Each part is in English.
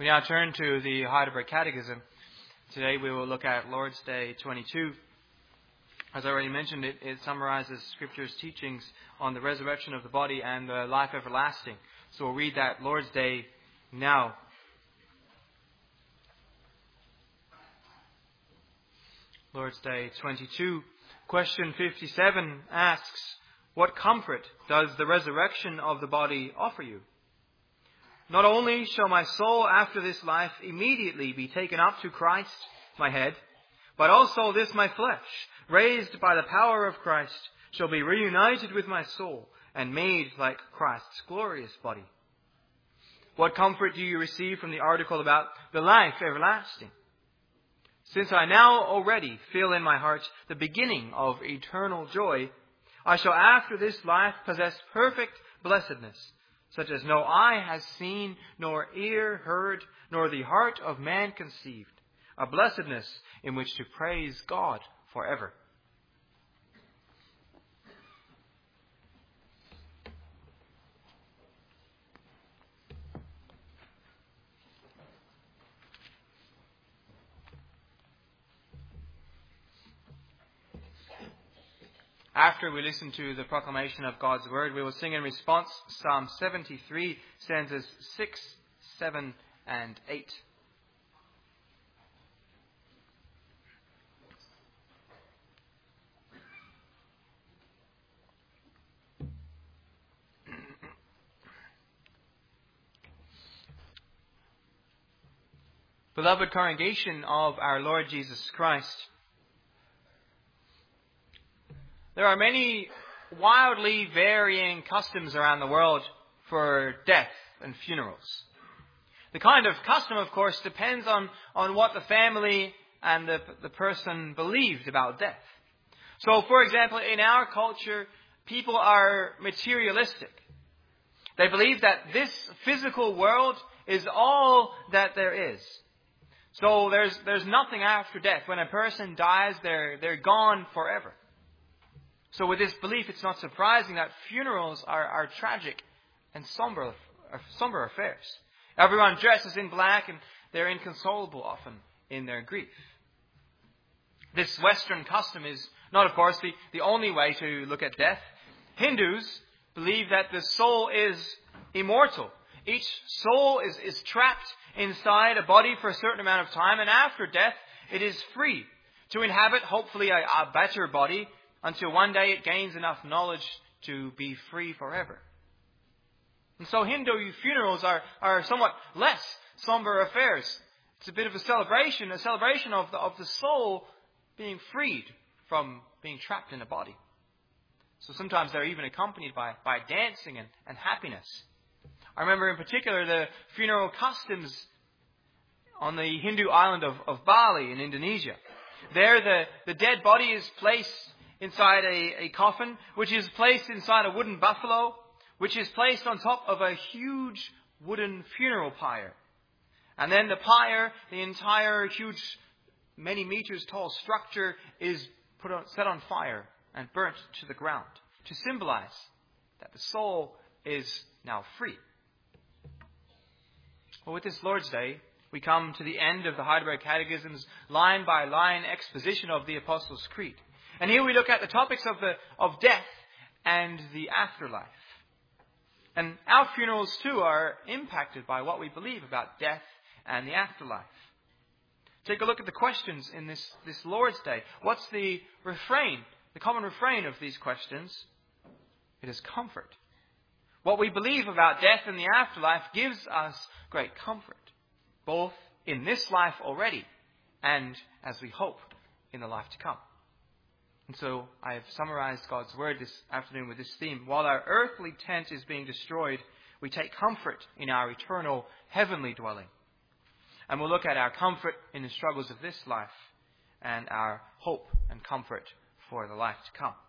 We now turn to the Heidelberg Catechism. Today we will look at Lord's Day 22. As I already mentioned, it summarizes Scripture's teachings on the resurrection of the body and the life everlasting. So we'll read that Lord's Day now. Lord's Day 22. Question 57 asks, what comfort does the resurrection of the body offer you? Not only shall my soul after this life immediately be taken up to Christ, my head, but also this my flesh, raised by the power of Christ, shall be reunited with my soul and made like Christ's glorious body. What comfort do you receive from the article about the life everlasting? Since I now already feel in my heart the beginning of eternal joy, I shall after this life possess perfect blessedness, such as no eye has seen, nor ear heard, nor the heart of man conceived, a blessedness in which to praise God forever. After we listen to the proclamation of God's Word, we will sing in response Psalm 73, stanzas 6, 7, and 8. Beloved congregation of our Lord Jesus Christ, there are many wildly varying customs around the world for death and funerals. The kind of custom, of course, depends on what the family and the person believed about death. So, for example, in our culture, people are materialistic. They believe that this physical world is all that there is. So there's nothing after death. When a person dies, they're gone forever. So with this belief, it's not surprising that funerals are tragic and somber affairs. Everyone dresses in black and they're inconsolable often in their grief. This Western custom is not, of course, the only way to look at death. Hindus believe that the soul is immortal. Each soul is trapped inside a body for a certain amount of time, and after death, it is free to inhabit, hopefully, a better body, until one day it gains enough knowledge to be free forever. And so Hindu funerals are somewhat less somber affairs. It's a bit of a celebration of the soul being freed from being trapped in a body. So sometimes they're even accompanied by dancing and happiness. I remember in particular the funeral customs on the Hindu island of Bali in Indonesia. There the dead body is placed inside a coffin, which is placed inside a wooden buffalo, which is placed on top of a huge wooden funeral pyre. And then the pyre, the entire huge, many meters tall structure, is set on fire and burnt to the ground to symbolize that the soul is now free. Well, with this Lord's Day, we come to the end of the Heidelberg Catechism's line-by-line exposition of the Apostles' Creed. And here we look at the topics of death and the afterlife. And our funerals too are impacted by what we believe about death and the afterlife. Take a look at the questions in this Lord's Day. What's the refrain, the common refrain of these questions? It is comfort. What we believe about death and the afterlife gives us great comfort, both in this life already and, as we hope, in the life to come. And so I have summarized God's Word this afternoon with this theme. While our earthly tent is being destroyed, we take comfort in our eternal heavenly dwelling. And we'll look at our comfort in the struggles of this life and our hope and comfort for the life to come.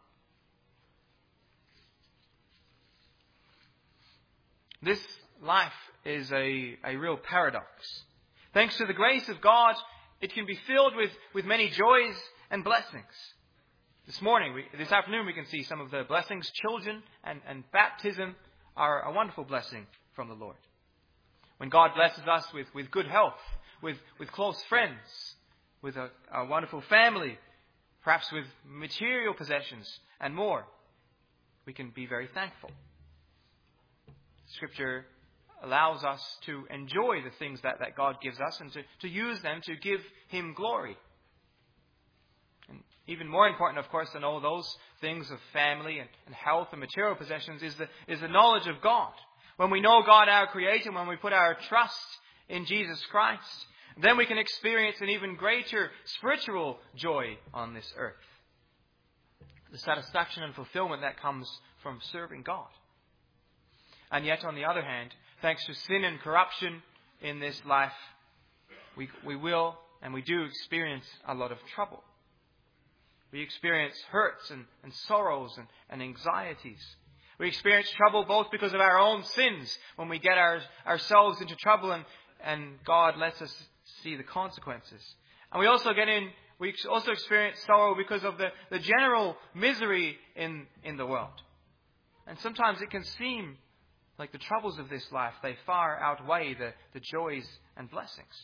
This life is a real paradox. Thanks to the grace of God, it can be filled with many joys and blessings. This afternoon, we can see some of the blessings. Children and baptism are a wonderful blessing from the Lord. When God blesses us with good health, with close friends, with a wonderful family, perhaps with material possessions and more, we can be very thankful. Scripture allows us to enjoy the things that God gives us and to use them to give Him glory. And even more important, of course, than all those things of family and health and material possessions is the knowledge of God. When we know God, our Creator, when we put our trust in Jesus Christ, then we can experience an even greater spiritual joy on this earth. The satisfaction and fulfillment that comes from serving God. And yet, on the other hand, thanks to sin and corruption in this life, we will and we do experience a lot of trouble. We experience hurts and sorrows and anxieties. We experience trouble both because of our own sins when we get ourselves into trouble and God lets us see the consequences. And we also experience sorrow because of the general misery in the world. And sometimes it can seem like the troubles of this life, they far outweigh the joys and blessings.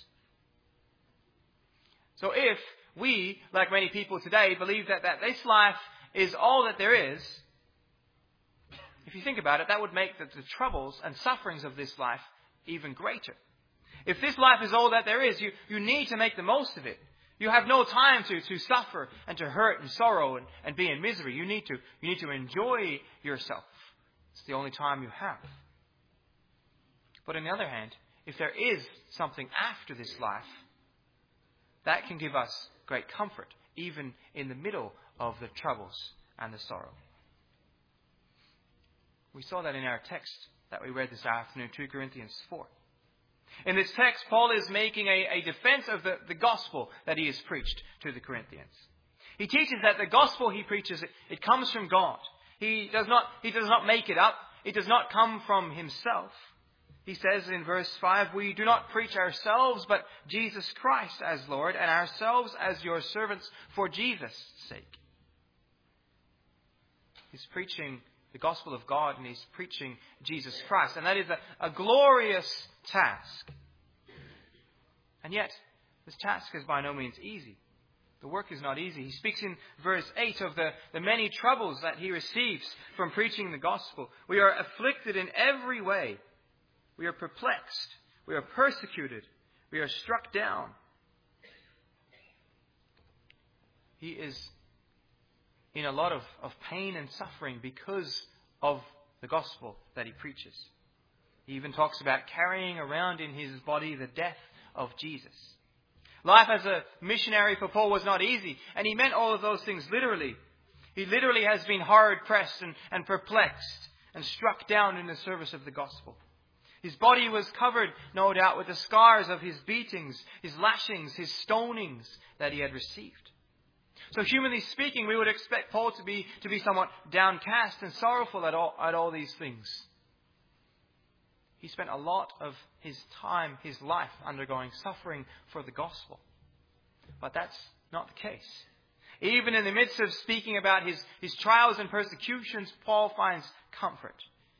So if we, like many people today, believe that this life is all that there is, if you think about it, that would make the troubles and sufferings of this life even greater. If this life is all that there is, you need to make the most of it. You have no time to suffer and to hurt and sorrow and be in misery. You need to enjoy yourself. It's the only time you have. But on the other hand, if there is something after this life, that can give us great comfort, even in the middle of the troubles and the sorrow. We saw that in our text that we read this afternoon, 2 Corinthians 4. In this text, Paul is making a defense of the gospel that he has preached to the Corinthians. He teaches that the gospel he preaches, it comes from God. He does not make it up. It does not come from himself. He says in verse 5, we do not preach ourselves, but Jesus Christ as Lord, and ourselves as your servants for Jesus' sake. He's preaching the gospel of God, and he's preaching Jesus Christ. And that is a glorious task. And yet, this task is by no means easy. The work is not easy. He speaks in verse 8 of the many troubles that he receives from preaching the gospel. We are afflicted in every way. We are perplexed. We are persecuted. We are struck down. He is in a lot of pain and suffering because of the gospel that he preaches. He even talks about carrying around in his body the death of Jesus. Life as a missionary for Paul was not easy, and he meant all of those things literally. He literally has been hard-pressed and perplexed and struck down in the service of the gospel. His body was covered, no doubt, with the scars of his beatings, his lashings, his stonings that he had received. So humanly speaking, we would expect Paul to be somewhat downcast and sorrowful at all these things. He spent a lot of his time, his life, undergoing suffering for the gospel. But that's not the case. Even in the midst of speaking about his trials and persecutions, Paul finds comfort.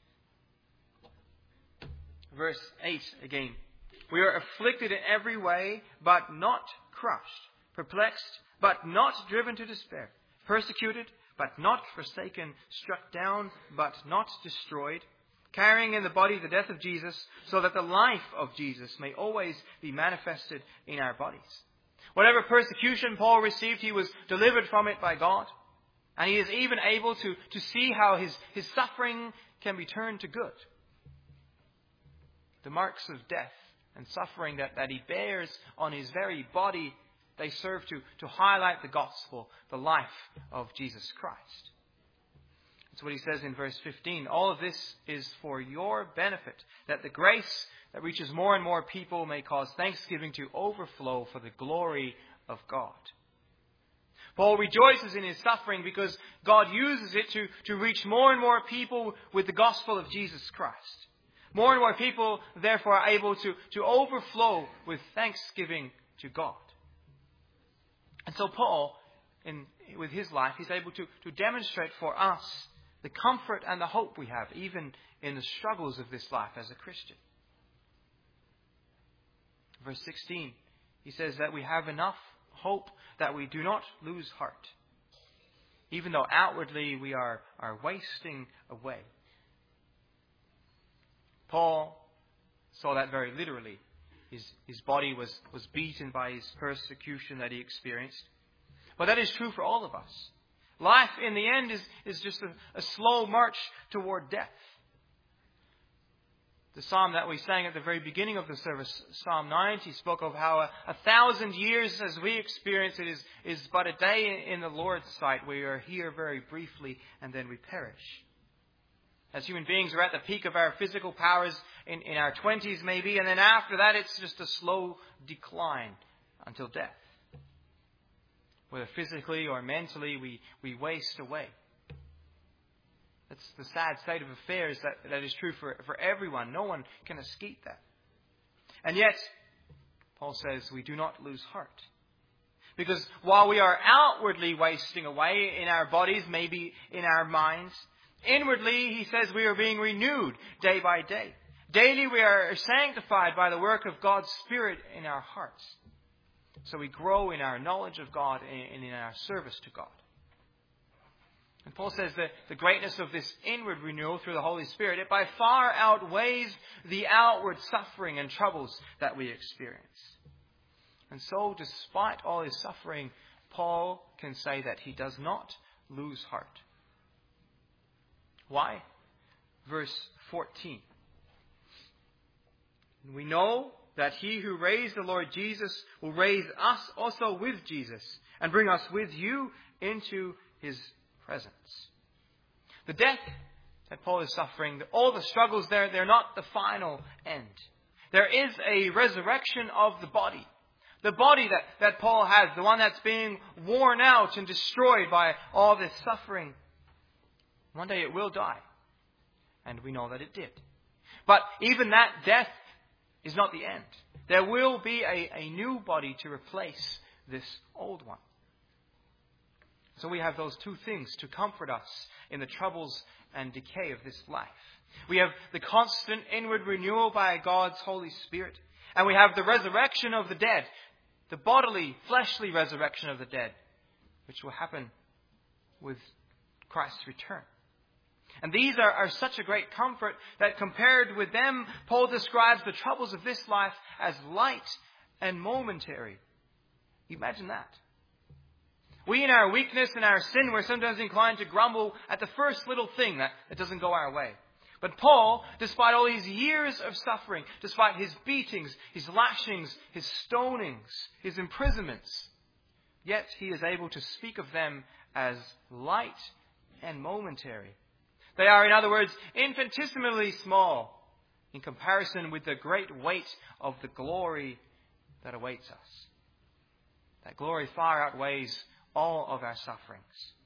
Verse 8 again. We are afflicted in every way, but not crushed. Perplexed, but not driven to despair. Persecuted, but not forsaken. Struck down, but not destroyed. Carrying in the body the death of Jesus, so that the life of Jesus may always be manifested in our bodies. Whatever persecution Paul received, he was delivered from it by God. And he is even able to see how his suffering can be turned to good. The marks of death and suffering that he bears on his very body, they serve to highlight the gospel, the life of Jesus Christ. That's what he says in verse 15. All of this is for your benefit, that the grace that reaches more and more people may cause thanksgiving to overflow for the glory of God. Paul rejoices in his suffering because God uses it to reach more and more people with the gospel of Jesus Christ. More and more people, therefore, are able to overflow with thanksgiving to God. And so Paul, with his life, he's able to demonstrate for us the comfort and the hope we have, even in the struggles of this life as a Christian. Verse 16, he says that we have enough hope that we do not lose heart, even though outwardly we are wasting away. Paul saw that very literally. His body was beaten by his persecution that he experienced. But that is true for all of us. Life in the end is just a slow march toward death. The psalm that we sang at the very beginning of the service, Psalm 90, spoke of how 1,000 years as we experience it is but a day in the Lord's sight. We are here very briefly and then we perish. As human beings, we're at the peak of our physical powers in our 20s maybe, and then after that it's just a slow decline until death. Whether physically or mentally, we waste away. That's the sad state of affairs that is true for everyone. No one can escape that. And yet, Paul says, we do not lose heart. Because while we are outwardly wasting away in our bodies, maybe in our minds, inwardly, he says, we are being renewed day by day. Daily we are sanctified by the work of God's Spirit in our hearts. So we grow in our knowledge of God and in our service to God. And Paul says that the greatness of this inward renewal through the Holy Spirit, it by far outweighs the outward suffering and troubles that we experience. And so, despite all his suffering, Paul can say that he does not lose heart. Why? Verse 14. We know that he who raised the Lord Jesus will raise us also with Jesus and bring us with you into his presence. The death that Paul is suffering, all the struggles there, they're not the final end. There is a resurrection of the body. The body that Paul has, the one that's being worn out and destroyed by all this suffering. One day it will die. And we know that it did. But even that death is not the end. There will be a new body to replace this old one. So we have those two things to comfort us in the troubles and decay of this life. We have the constant inward renewal by God's Holy Spirit. And we have the resurrection of the dead. The bodily, fleshly resurrection of the dead. Which will happen with Christ's return. And these are such a great comfort that compared with them, Paul describes the troubles of this life as light and momentary. Imagine that. We in our weakness and our sin, we're sometimes inclined to grumble at the first little thing that doesn't go our way. But Paul, despite all these years of suffering, despite his beatings, his lashings, his stonings, his imprisonments, yet he is able to speak of them as light and momentary. They are, in other words, infinitesimally small in comparison with the great weight of the glory that awaits us. That glory far outweighs all of our sufferings.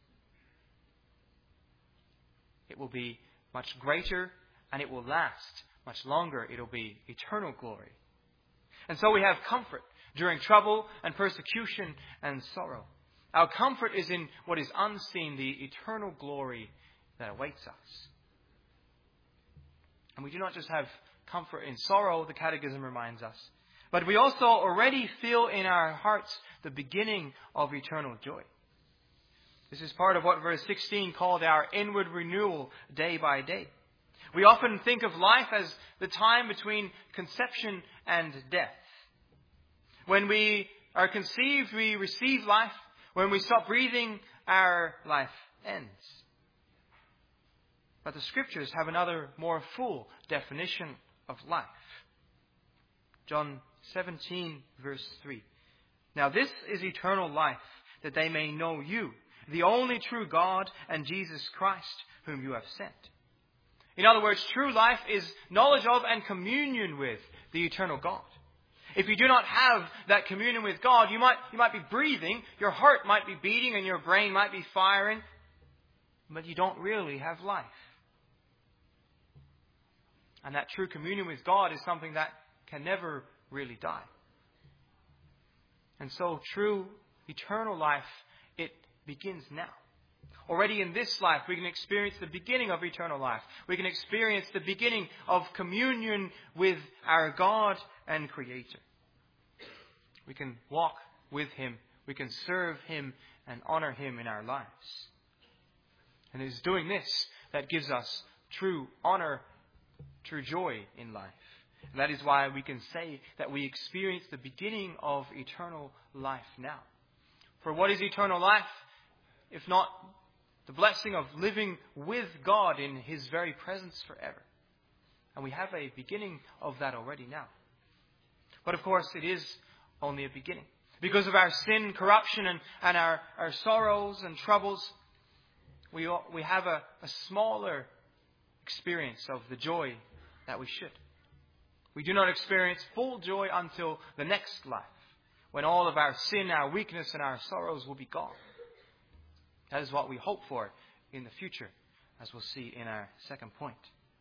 It will be much greater and it will last much longer. It will be eternal glory. And so we have comfort during trouble and persecution and sorrow. Our comfort is in what is unseen, the eternal glory that awaits us. And we do not just have comfort in sorrow, the Catechism reminds us, but we also already feel in our hearts the beginning of eternal joy. This is part of what verse 16 called our inward renewal day by day. We often think of life as the time between conception and death. When we are conceived, we receive life. When we stop breathing, our life ends. But the Scriptures have another more full definition of life. John 17, verse 3. Now this is eternal life, that they may know you, the only true God, and Jesus Christ, whom you have sent. In other words, true life is knowledge of and communion with the eternal God. If you do not have that communion with God, you might be breathing, your heart might be beating, and your brain might be firing, but you don't really have life. And that true communion with God is something that can never really die. And so true eternal life, it begins now. Already in this life, we can experience the beginning of eternal life. We can experience the beginning of communion with our God and Creator. We can walk with Him. We can serve Him and honor Him in our lives. And it is doing this that gives us true honor, true joy in life. And that is why we can say that we experience the beginning of eternal life now. For what is eternal life, if not the blessing of living with God in His very presence forever? And we have a beginning of that already now. But of course, it is only a beginning. Because of our sin, corruption, and our sorrows and troubles, we have a smaller experience of the joy that we should. We do not experience full joy until the next life, when all of our sin, our weakness, and our sorrows will be gone. That is what we hope for in the future, as we'll see in our second point.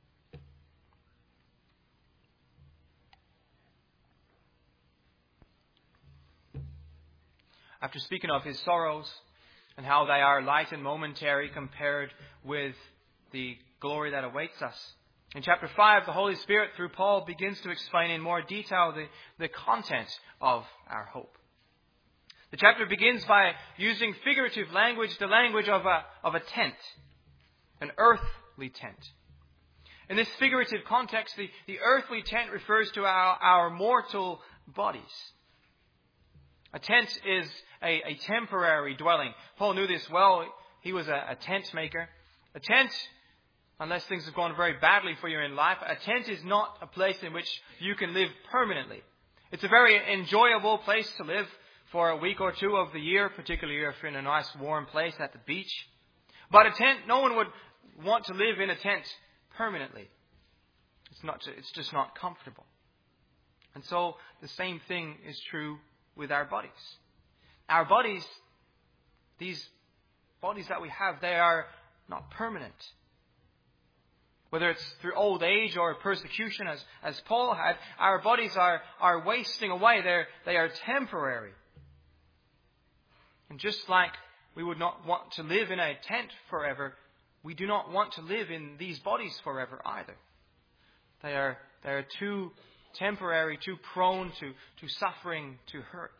After speaking of His sorrows and how they are light and momentary compared with the glory that awaits us, in chapter 5, the Holy Spirit, through Paul, begins to explain in more detail the content of our hope. The chapter begins by using figurative language, the language of a tent, an earthly tent. In this figurative context, the earthly tent refers to our mortal bodies. A tent is a temporary dwelling. Paul knew this well. He was a tent maker. A tent, unless things have gone very badly for you in life, a tent is not a place in which you can live permanently. It's a very enjoyable place to live for a week or two of the year, particularly if you're in a nice warm place at the beach. But a tent, no one would want to live in a tent permanently. It's just not comfortable. And so the same thing is true with our bodies. Our bodies, these bodies that we have, they are not permanent. Whether it's through old age or persecution, as Paul had, our bodies are wasting away. They are temporary. And just like we would not want to live in a tent forever, we do not want to live in these bodies forever either. They are too temporary, too prone to suffering, to hurt.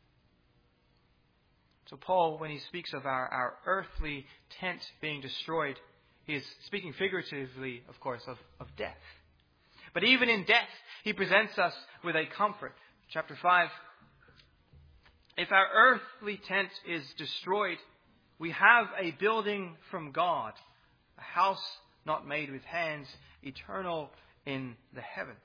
So Paul, when he speaks of our earthly tent being destroyed, he is speaking figuratively, of course, of death. But even in death, he presents us with a comfort. Chapter 5. If our earthly tent is destroyed, we have a building from God, a house not made with hands, eternal in the heavens.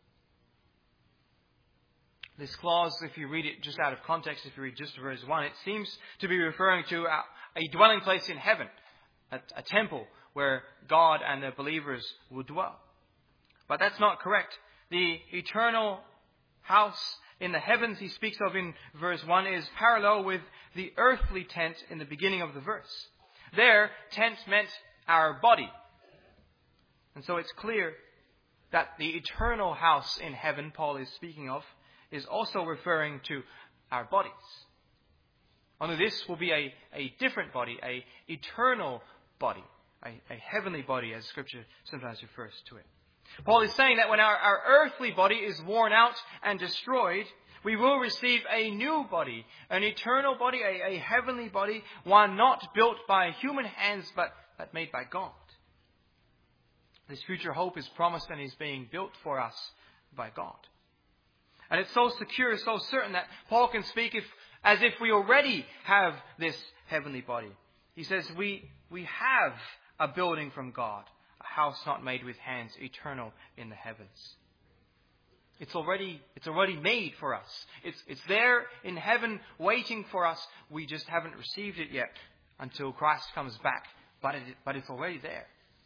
This clause, if you read it just out of context, if you read just verse 1, it seems to be referring to a dwelling place in heaven, a temple where God and the believers will dwell. But that's not correct. The eternal house in the heavens he speaks of in verse 1 is parallel with the earthly tent in the beginning of the verse. There, tent meant our body. And so it's clear that the eternal house in heaven Paul is speaking of is also referring to our bodies. Only this will be a different body, a eternal body, a heavenly body, as Scripture sometimes refers to it. Paul is saying that when our earthly body is worn out and destroyed, we will receive a new body, an eternal body, a heavenly body, one not built by human hands, but made by God. This future hope is promised and is being built for us by God. And it's so secure, so certain that Paul can speak as if we already have this heavenly body. He says we have a building from God, a house not made with hands, eternal in the heavens. It's already made for us. It's there in heaven waiting for us. We just haven't received it yet until Christ comes back. But it's already there.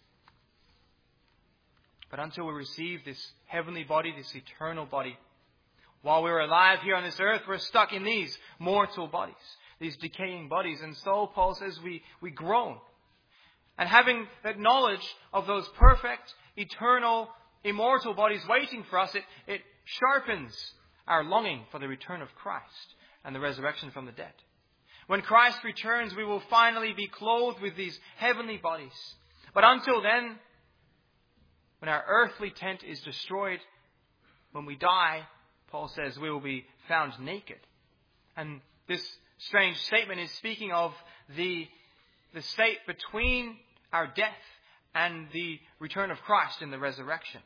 But until we receive this heavenly body, this eternal body, while we're alive here on this earth, we're stuck in these mortal bodies, these decaying bodies. And so Paul says we groan. And having that knowledge of those perfect, eternal, immortal bodies waiting for us, it sharpens our longing for the return of Christ and the resurrection from the dead. When Christ returns, we will finally be clothed with these heavenly bodies. But until then, when our earthly tent is destroyed, when we die, Paul says we will be found naked. And this strange statement is speaking of the state between our death and the return of Christ in the resurrection.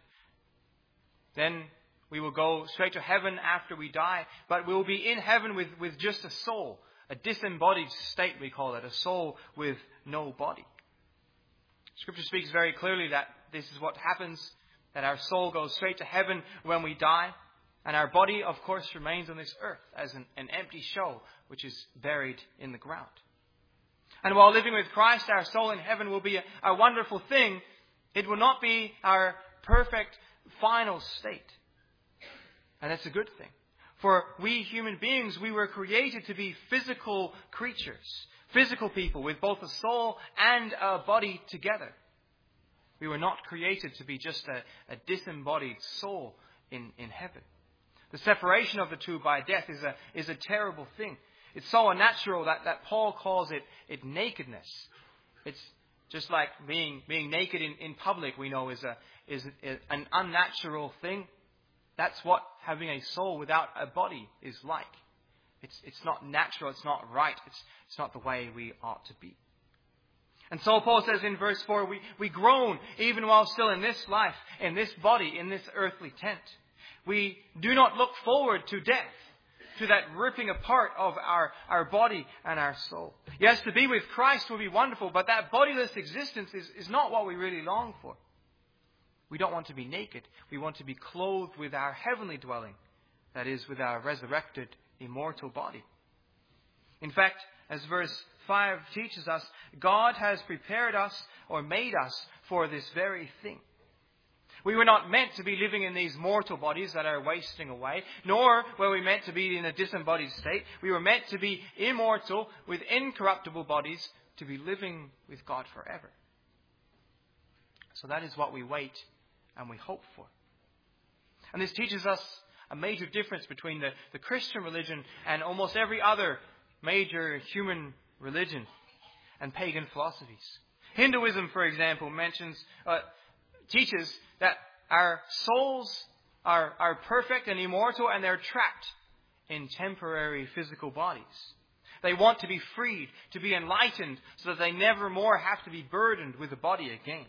Then we will go straight to heaven after we die, but we will be in heaven with just a soul, a disembodied state we call it, a soul with no body. Scripture speaks very clearly that this is what happens, that our soul goes straight to heaven when we die, and our body, of course, remains on this earth as an empty shell which is buried in the ground. And while living with Christ, our soul in heaven will be a wonderful thing. It will not be our perfect final state. And that's a good thing. For we human beings, we were created to be physical creatures, physical people with both a soul and a body together. We were not created to be just a disembodied soul in heaven. The separation of the two by death is a terrible thing. It's so unnatural that Paul calls it nakedness. It's just like being naked in public, we know is an unnatural thing. That's what having a soul without a body is like. It's not natural, it's not right, it's not the way we ought to be. And so Paul says in verse 4, we groan even while still in this life, in this body, in this earthly tent. We do not look forward to death, to that ripping apart of our body and our soul. Yes, to be with Christ will be wonderful, but that bodiless existence is not what we really long for. We don't want to be naked. We want to be clothed with our heavenly dwelling, that is, with our resurrected, immortal body. In fact, as verse 5 teaches us, God has prepared us or made us for this very thing. We were not meant to be living in these mortal bodies that are wasting away, nor were we meant to be in a disembodied state. We were meant to be immortal with incorruptible bodies, to be living with God forever. So that is what we wait and we hope for. And this teaches us a major difference between the Christian religion and almost every other major human religion and pagan philosophies. Hinduism, for example, teaches that our souls are perfect and immortal, and they're trapped in temporary physical bodies. They want to be freed, to be enlightened, so that they never more have to be burdened with a body again.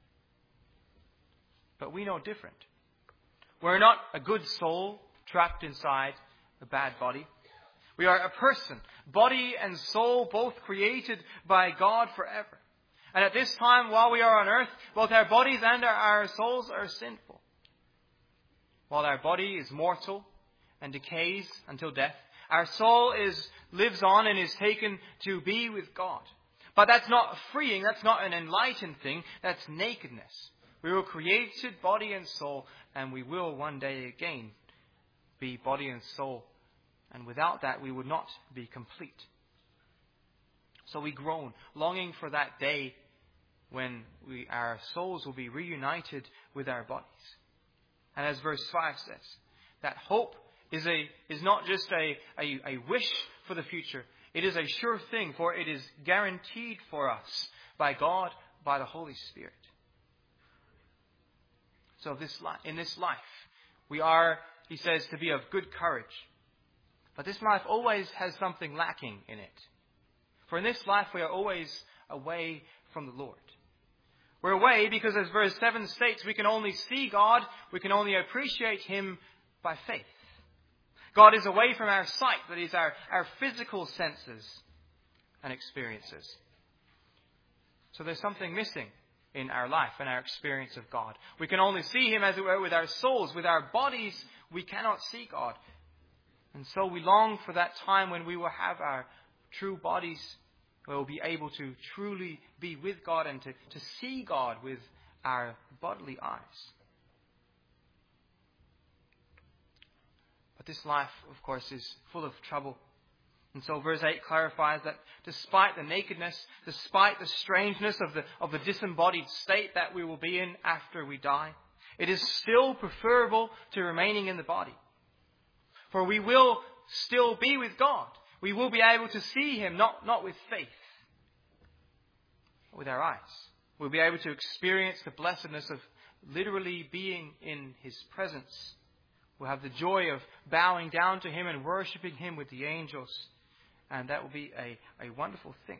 But we know different. We're not a good soul trapped inside a bad body. We are a person, body and soul, both created by God forever. And at this time, while we are on earth, both our bodies and our souls are sinful. While our body is mortal and decays until death, our soul lives on and is taken to be with God. But that's not freeing, that's not an enlightened thing, that's nakedness. We were created body and soul, and we will one day again be body and soul. And without that, we would not be complete. So we groan, longing for that day when our souls will be reunited with our bodies. And as verse 5 says, that hope is not just a wish for the future. It is a sure thing, for it is guaranteed for us by God, by the Holy Spirit. So in this life, we are, he says, to be of good courage. But this life always has something lacking in it. For in this life, we are always away from the Lord. We're away because, as verse 7 states, we can only see God, we can only appreciate Him by faith. God is away from our sight, that is, our physical senses and experiences. So there's something missing in our life and our experience of God. We can only see Him, as it were, with our souls. With our bodies, we cannot see God. And so we long for that time when we will have our true bodies, where we'll be able to truly be with God and to see God with our bodily eyes. But this life, of course, is full of trouble. And so verse 8 clarifies that despite the nakedness, despite the strangeness of the disembodied state that we will be in after we die, it is still preferable to remaining in the body. For we will still be with God. We will be able to see Him, not with faith, but with our eyes. We'll be able to experience the blessedness of literally being in His presence We'll have the joy of bowing down to Him and worshiping Him with the angels. And that will be a wonderful thing.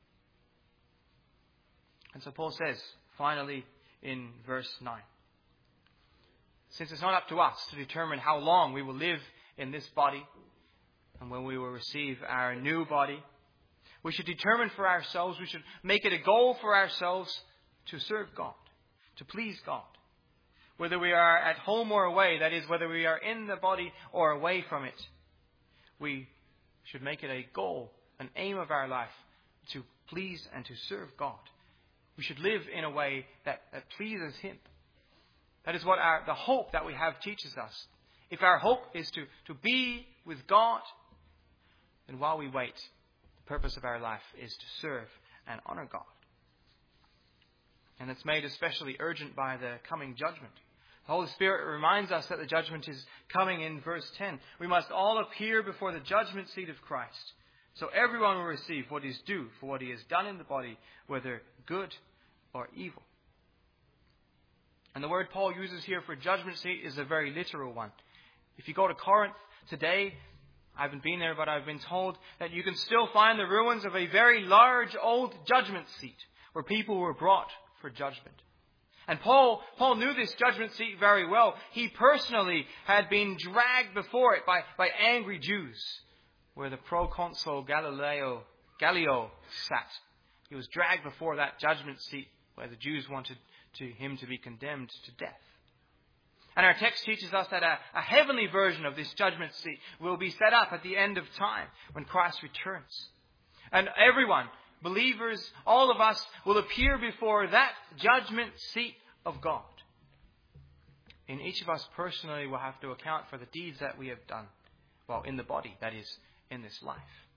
And so Paul says, finally, in verse 9, since it's not up to us to determine how long we will live in this body and when we will receive our new body, we should determine for ourselves, we should make it a goal for ourselves to serve God, to please God. Whether we are at home or away, that is, whether we are in the body or away from it, we should make it a goal, an aim of our life to please and to serve God. We should live in a way that pleases Him. That is what the hope that we have teaches us. If our hope is to be with God, then while we wait, the purpose of our life is to serve and honor God. And it's made especially urgent by the coming judgment. The Holy Spirit reminds us that the judgment is coming in verse 10. We must all appear before the judgment seat of Christ. So everyone will receive what is due for what he has done in the body, whether good or evil. And the word Paul uses here for judgment seat is a very literal one. If you go to Corinth today, I haven't been there, but I've been told that you can still find the ruins of a very large old judgment seat where people were brought for judgment. And Paul knew this judgment seat very well. He personally had been dragged before it by angry Jews, where the proconsul Gallio sat. He was dragged before that judgment seat where the Jews wanted him to be condemned to death. And our text teaches us that a heavenly version of this judgment seat will be set up at the end of time when Christ returns. And everyone, believers, all of us, will appear before that judgment seat of God. And each of us personally will have to account for the deeds that we have done, well, in the body, that is, in this life.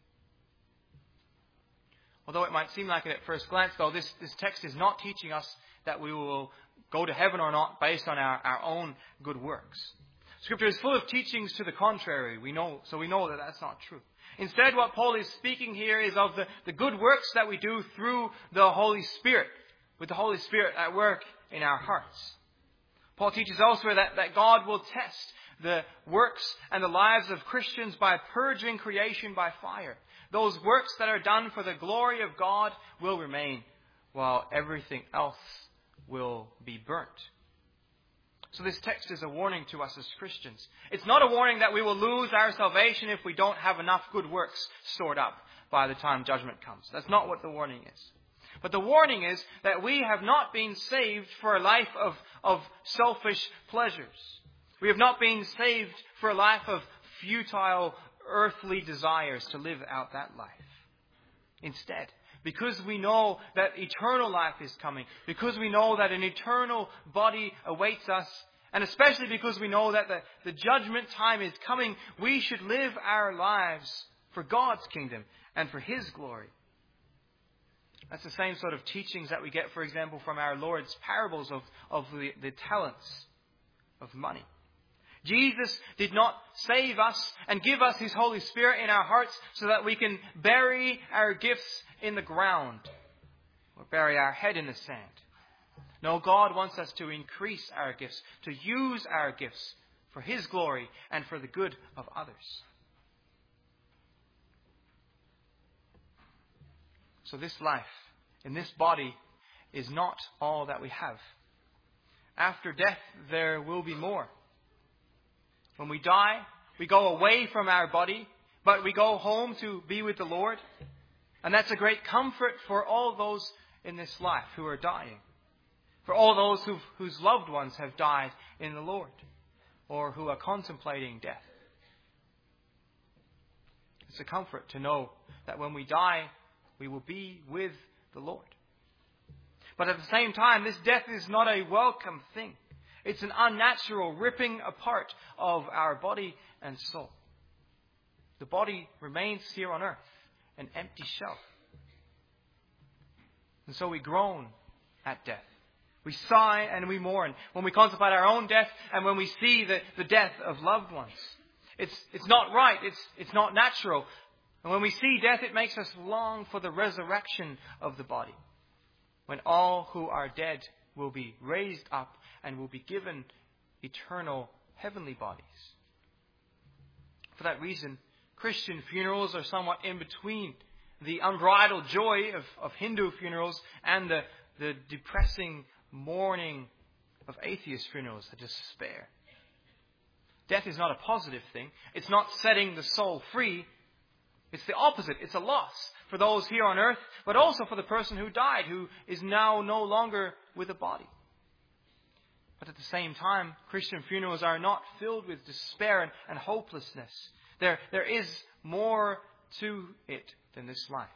Although it might seem like it at first glance, though, this text is not teaching us that we will go to heaven or not based on our own good works. Scripture is full of teachings to the contrary. We know that that's not true. Instead, what Paul is speaking here is of the good works that we do through the Holy Spirit, with the Holy Spirit at work in our hearts. Paul teaches elsewhere that God will test the works and the lives of Christians by purging creation by fire. Those works that are done for the glory of God will remain, while everything else will be burnt. So this text is a warning to us as Christians. It's not a warning that we will lose our salvation if we don't have enough good works stored up by the time judgment comes. That's not what the warning is. But the warning is that we have not been saved for a life of selfish pleasures. We have not been saved for a life of futile earthly desires to live out that life. Instead, because we know that eternal life is coming, because we know that an eternal body awaits us, and especially because we know that the judgment time is coming, we should live our lives for God's kingdom and for His glory. That's the same sort of teachings that we get, for example, from our Lord's parables of the talents of money. Jesus did not save us and give us His Holy Spirit in our hearts so that we can bury our gifts in the ground or bury our head in the sand. No, God wants us to increase our gifts, to use our gifts for His glory and for the good of others. So this life, in this body, is not all that we have. After death, there will be more. When we die, we go away from our body, but we go home to be with the Lord. And that's a great comfort for all those in this life who are dying. For all those whose loved ones have died in the Lord, or who are contemplating death. It's a comfort to know that when we die, we will be with the Lord. But at the same time, this death is not a welcome thing. It's an unnatural ripping apart of our body and soul. The body remains here on earth, an empty shell. And so we groan at death. We sigh and we mourn when we contemplate our own death and when we see the death of loved ones. It's not right. It's not natural. And when we see death, it makes us long for the resurrection of the body, when all who are dead will be raised up and will be given eternal heavenly bodies. For that reason, Christian funerals are somewhat in between the unbridled joy of Hindu funerals and the depressing mourning of atheist funerals, the despair. Death is not a positive thing. It's not setting the soul free. It's the opposite. It's a loss for those here on earth, but also for the person who died, who is now no longer with a body. But at the same time, Christian funerals are not filled with despair and hopelessness. There is more to it than this life.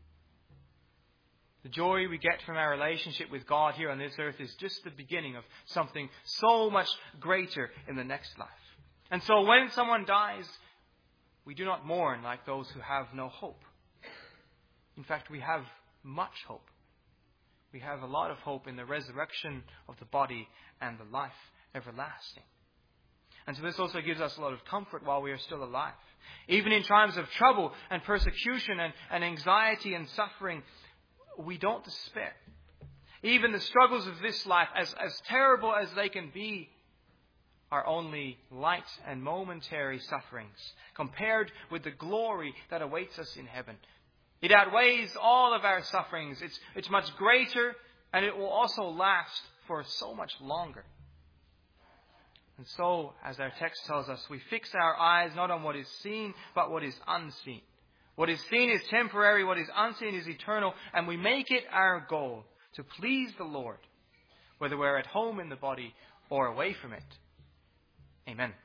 The joy we get from our relationship with God here on this earth is just the beginning of something so much greater in the next life. And so when someone dies, we do not mourn like those who have no hope. In fact, we have much hope. We have a lot of hope in the resurrection of the body and the life everlasting. And so this also gives us a lot of comfort while we are still alive. Even in times of trouble and persecution and anxiety and suffering, we don't despair. Even the struggles of this life, as terrible as they can be, are only light and momentary sufferings compared with the glory that awaits us in heaven. It outweighs all of our sufferings. It's much greater, and it will also last for so much longer. And so, as our text tells us, we fix our eyes not on what is seen, but what is unseen. What is seen is temporary, what is unseen is eternal, and we make it our goal to please the Lord, whether we're at home in the body or away from it. Amen.